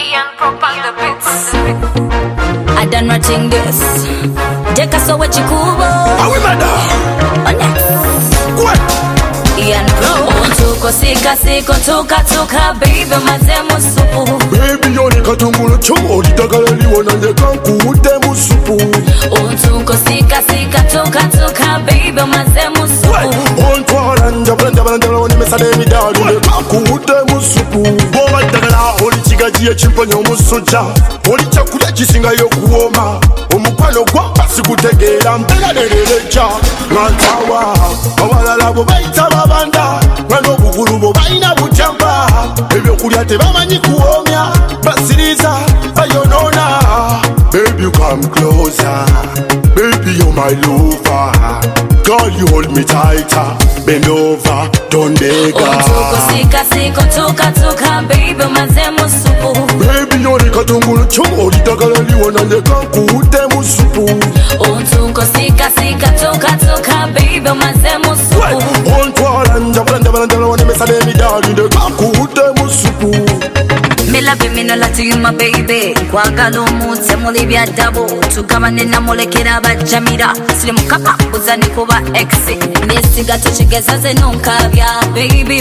Ian Prop on the beats. I done writing this. Jeka so what you cool. Are we mad? What? Ian Prop. Untuko sika siko tuka baby mazemu supu. Baby yoni katungulu chomo litagala liwana njeka nkuute musupu. Untuko sika tuka baby mazemu supu. Ontwala njabala wani mesade midali njeka nkuute musupu. Boba dagala oli chigaji chimpanyo musoja. Oli chakulia chisinga yokuoma. Omukwano kwa pasi kutegera mpega nereleja. Ngantawa awalala bo baita babanda. Ngano bugulu bo baina bujamba. Ebyokulya tebamanyi kuomya. Basiriza bayonona. Baby you come closer. Baby you're my lover. Girl you hold me tighter. Bend over, don't beg. Untuko sika tuka baby mazemu supu. Baby yoni katungulu chomo litagala liwana njeka nkuute musupu. Untuko sika tuka baby mazemu supu. Ontwala njabala wani mesade midali njeka nkuute musupu. Me love you, me no lie to you, my baby. Kwagala omuntu mulibya dabo. Tugabane na molekera bajamira. Sili mukapa uzani kuba ex. Nesiga tuchigeza ze nunkabya. Baby.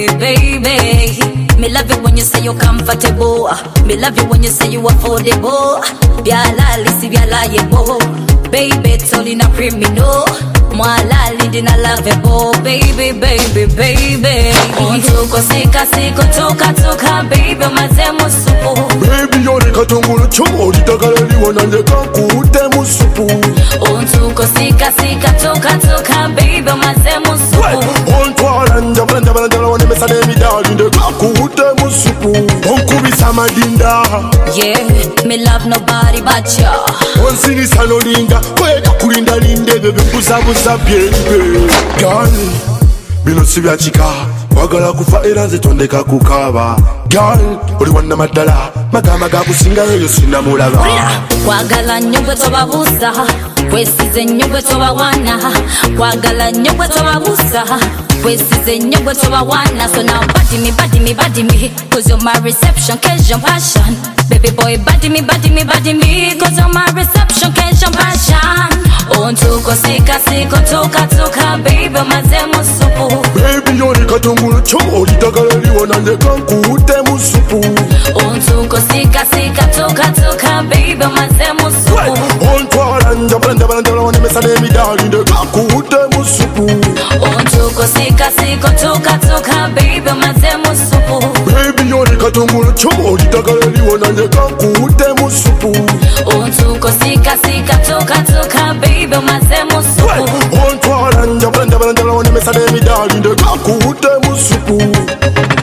Me love you when you say you're comfortable. Me love you when you say you affordable. Byala lisi byala yebo. Baby tolina criminal. Mwalali dina lovable. Baby. Untuko sika tuka baby mazemu supu. Baby yoni katungulu chomo litagala liwana njeka nkuute musupu. Untuko sika tuka baby mazemu supu. Ontwala njabala wani mesade midali njeka nkuute musupu. Onkubisa madinda. Yeah, me love nobody but ya. Onsingisa nolinga kwega kulinda linde bebe mbuzabuza byebe. Girl bino sibya chika wagala kufa era nze tondeka kukaba. Girl oli wanna madala magama gakusinga yo sina mulaba. Kwagala nnyo gwe tobabuuza. Kwesize nnyo gwe tobawana. Kwagala nnyo gwe tobabuuza. Kwesize nnyo gwe tobawana. So now body me cause you're my reception, cause your passion. Baby boy body me cause you're my reception, cause your passion. Untuko sika tuka baby mazemu supu. Baby yoni katungulu chomo litagala liwana njeka nkuute musupu. Untuko sika tuka baby mazemu supu. Ontwala njabala wani mesade midali njeka nkuute musupu. Untuko sika tuka baby mazemu supu. Baby yoni katungulu chomo litagala liwana njeka nkuute musupu. Untuko sika tuka baby mazemu supu. Ontwala njabala wani mesade midali njeka nkuute musupu.